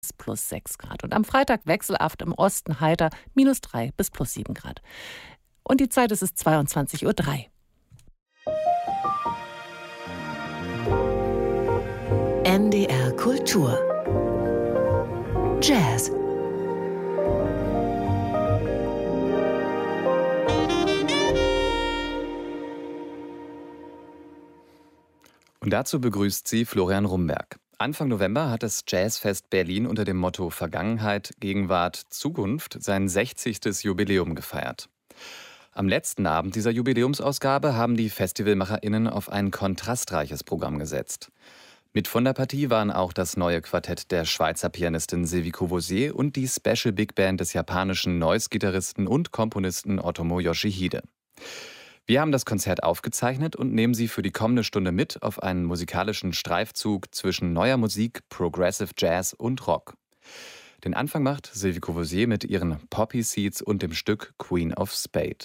plus 6 Grad. Und am Freitag wechselhaft im Osten heiter, -3 bis +7 Grad. Und die Zeit ist 22:03 Uhr. NDR Kultur Jazz. Und dazu begrüßt sie Florian Rumberg. Anfang November hat das Jazzfest Berlin unter dem Motto Vergangenheit, Gegenwart, Zukunft sein 60. Jubiläum gefeiert. Am letzten Abend dieser Jubiläumsausgabe haben die FestivalmacherInnen auf ein kontrastreiches Programm gesetzt. Mit von der Partie waren auch das neue Quartett der Schweizer Pianistin Sylvie Courvoisier und die Special Big Band des japanischen Noise-Gitarristen und Komponisten Otomo Yoshihide. Wir haben das Konzert aufgezeichnet und nehmen Sie für die kommende Stunde mit auf einen musikalischen Streifzug zwischen neuer Musik, Progressive Jazz und Rock. Den Anfang macht Sylvie Courvoisier mit ihren Poppy Seeds und dem Stück Queen of Spade.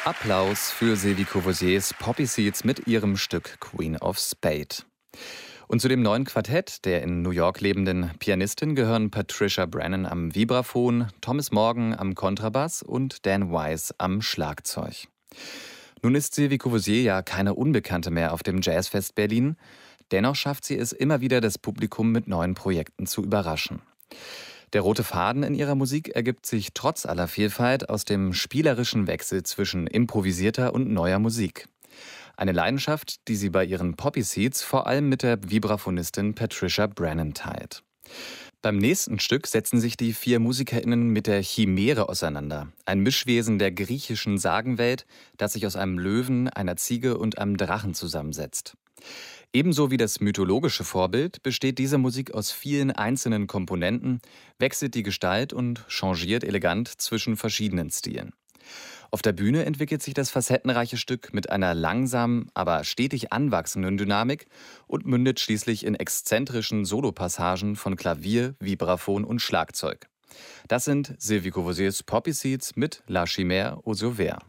Applaus für Sylvie Courvoisiers Poppy Seeds mit ihrem Stück Queen of Spade. Und zu dem neuen Quartett der in New York lebenden Pianistin gehören Patricia Brennan am Vibraphon, Thomas Morgan am Kontrabass und Dan Wise am Schlagzeug. Nun ist Sylvie Courvoisier ja keine Unbekannte mehr auf dem Jazzfest Berlin. Dennoch schafft sie es immer wieder, das Publikum mit neuen Projekten zu überraschen. Der rote Faden in ihrer Musik ergibt sich trotz aller Vielfalt aus dem spielerischen Wechsel zwischen improvisierter und neuer Musik. Eine Leidenschaft, die sie bei ihren Poppy Seeds vor allem mit der Vibraphonistin Patricia Brennan teilt. Beim nächsten Stück setzen sich die 4 MusikerInnen mit der Chimäre auseinander. Ein Mischwesen der griechischen Sagenwelt, das sich aus einem Löwen, einer Ziege und einem Drachen zusammensetzt. Ebenso wie das mythologische Vorbild besteht diese Musik aus vielen einzelnen Komponenten, wechselt die Gestalt und changiert elegant zwischen verschiedenen Stilen. Auf der Bühne entwickelt sich das facettenreiche Stück mit einer langsamen, aber stetig anwachsenden Dynamik und mündet schließlich in exzentrischen Solopassagen von Klavier, Vibraphon und Schlagzeug. Das sind Sylvie Courvoisiers Poppy Seeds mit La Chimère aux yeux verts.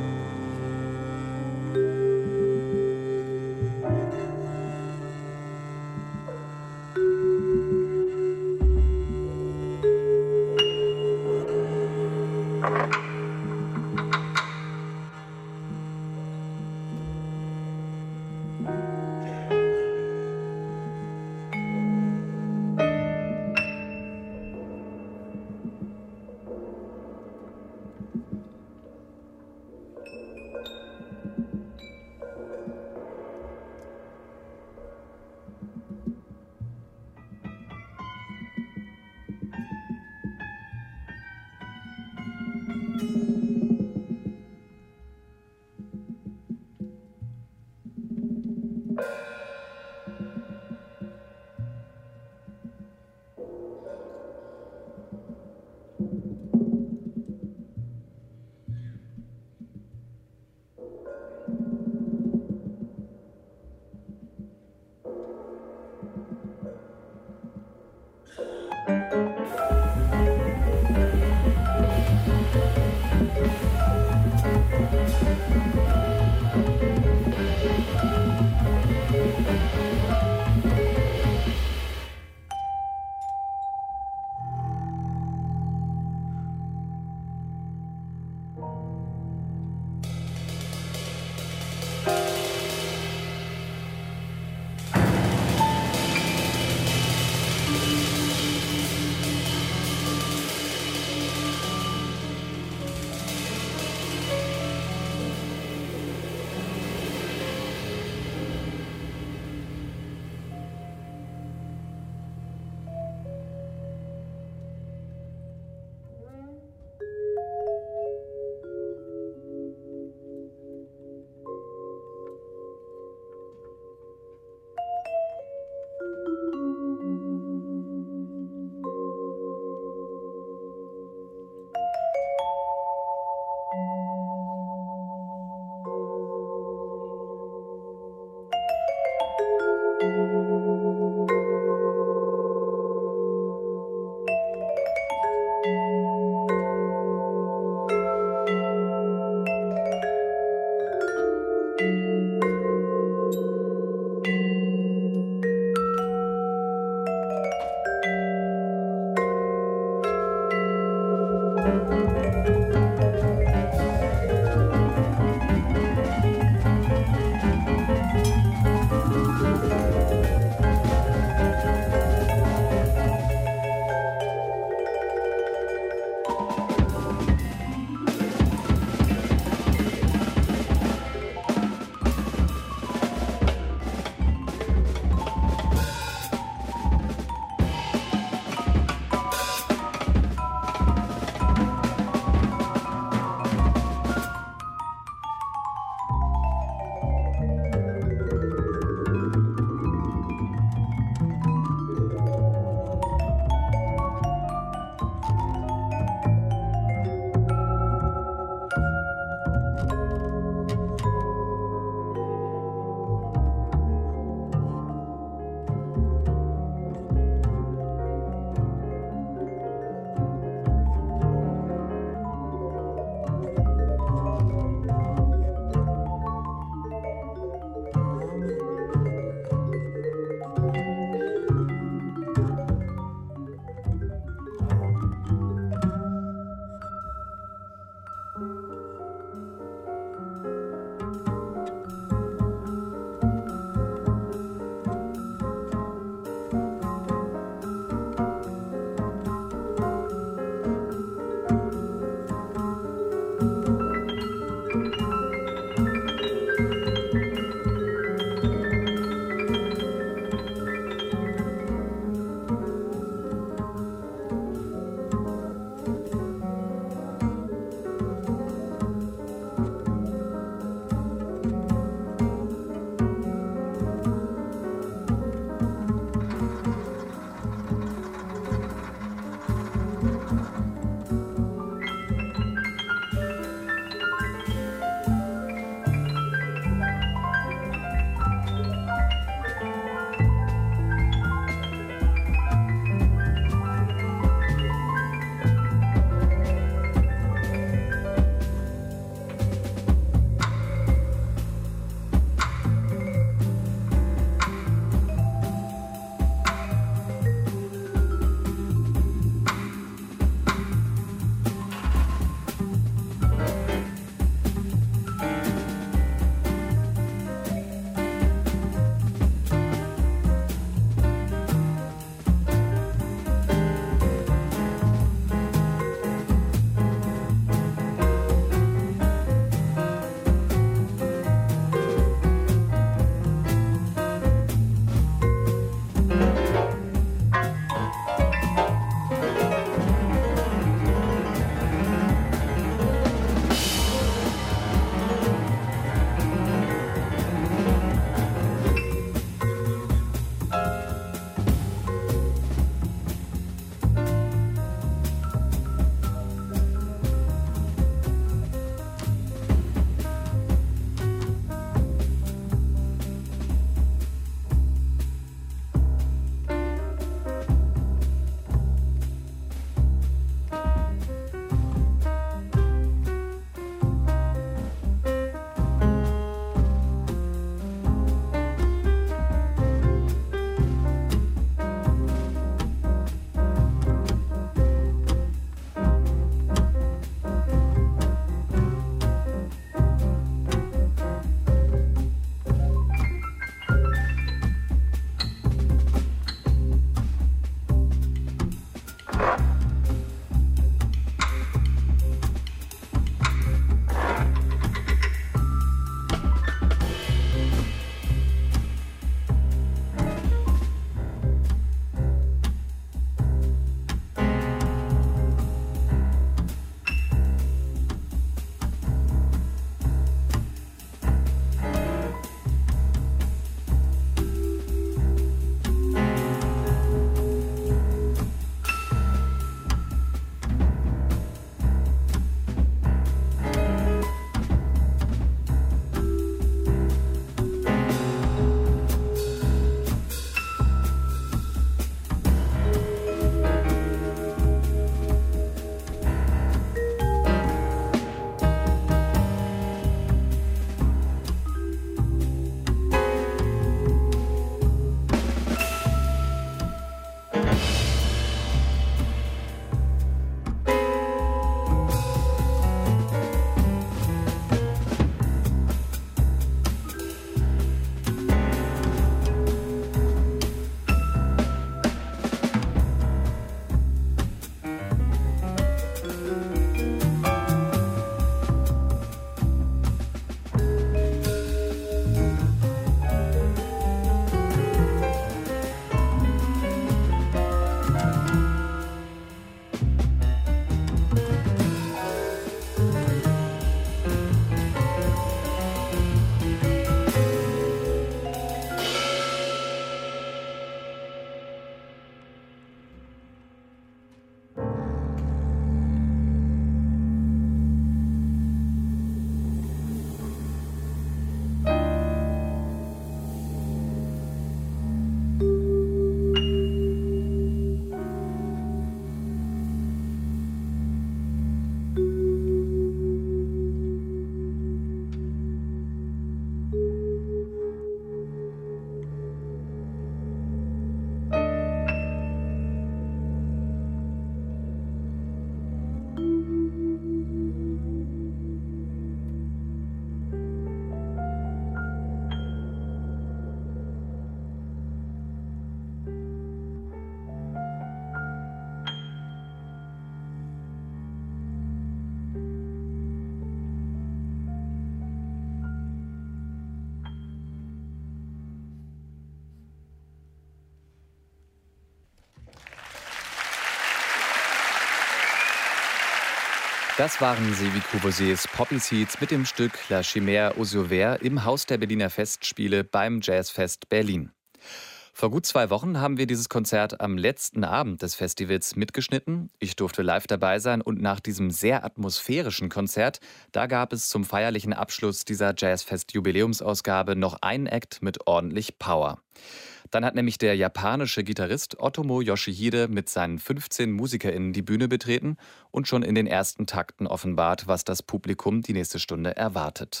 Das waren sie wie Courvoisiers Poppy Seeds mit dem Stück La Chimère aux yeux verts im Haus der Berliner Festspiele beim Jazzfest Berlin. Vor gut 2 Wochen haben wir dieses Konzert am letzten Abend des Festivals mitgeschnitten. Ich durfte live dabei sein und nach diesem sehr atmosphärischen Konzert, da gab es zum feierlichen Abschluss dieser Jazzfest-Jubiläumsausgabe noch einen Act mit ordentlich Power. Dann hat nämlich der japanische Gitarrist Otomo Yoshihide mit seinen 15 MusikerInnen die Bühne betreten und schon in den ersten Takten offenbart, was das Publikum die nächste Stunde erwartet.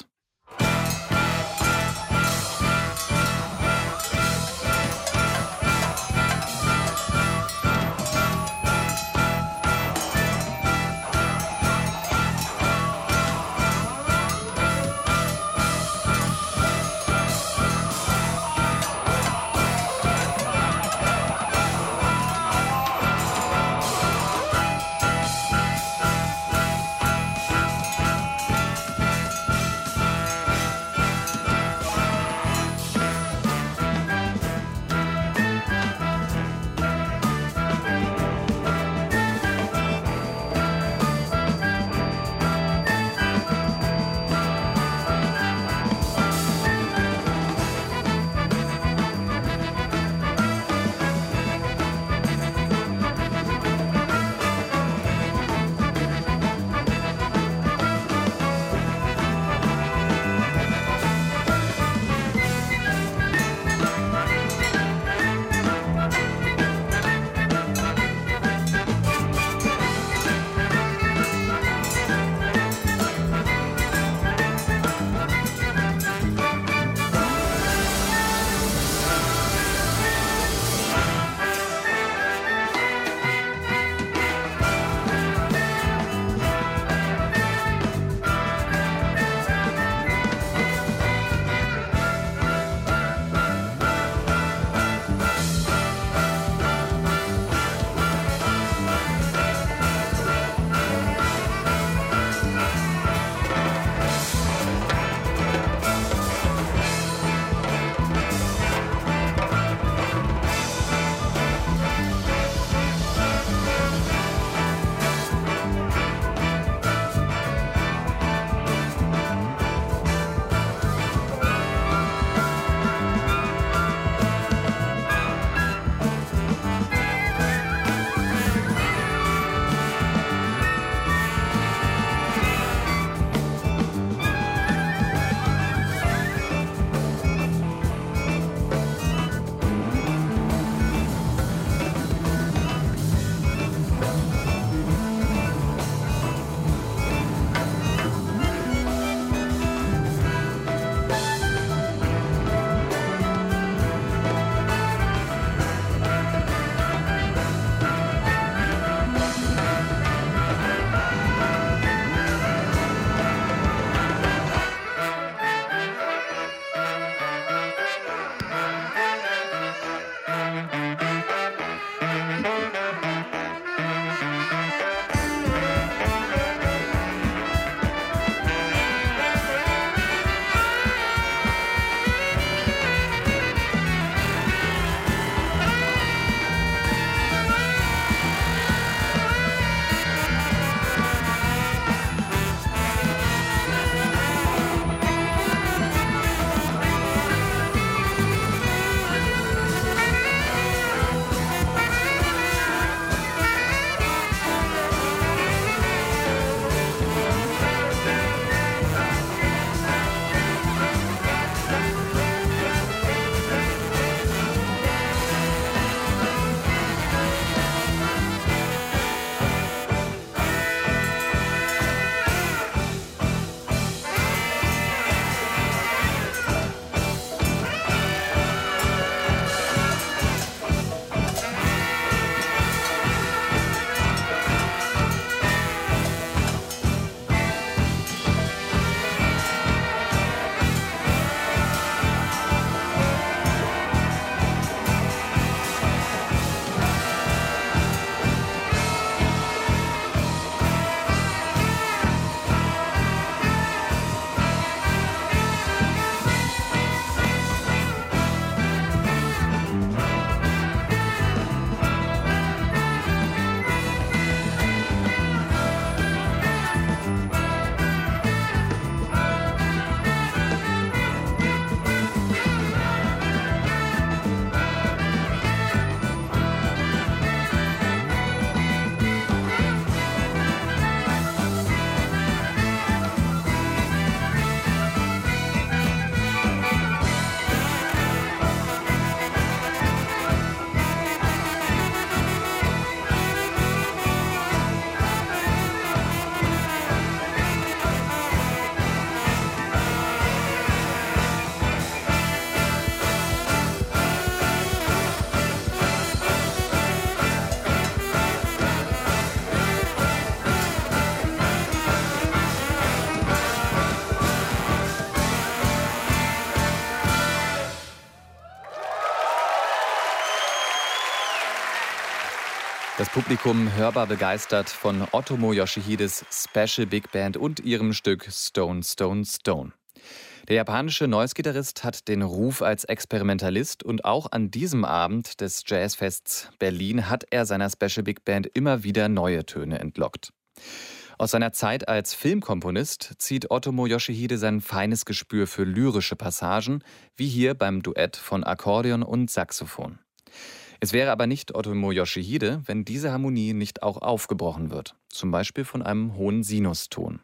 Das Publikum hörbar begeistert von Otomo Yoshihides Special Big Band und ihrem Stück Stone, Stone, Stone. Der japanische Noise-Gitarrist hat den Ruf als Experimentalist und auch an diesem Abend des Jazzfests Berlin hat er seiner Special Big Band immer wieder neue Töne entlockt. Aus seiner Zeit als Filmkomponist zieht Otomo Yoshihide sein feines Gespür für lyrische Passagen, wie hier beim Duett von Akkordeon und Saxophon. Es wäre aber nicht Otomo Yoshihide, wenn diese Harmonie nicht auch aufgebrochen wird, zum Beispiel von einem hohen Sinuston.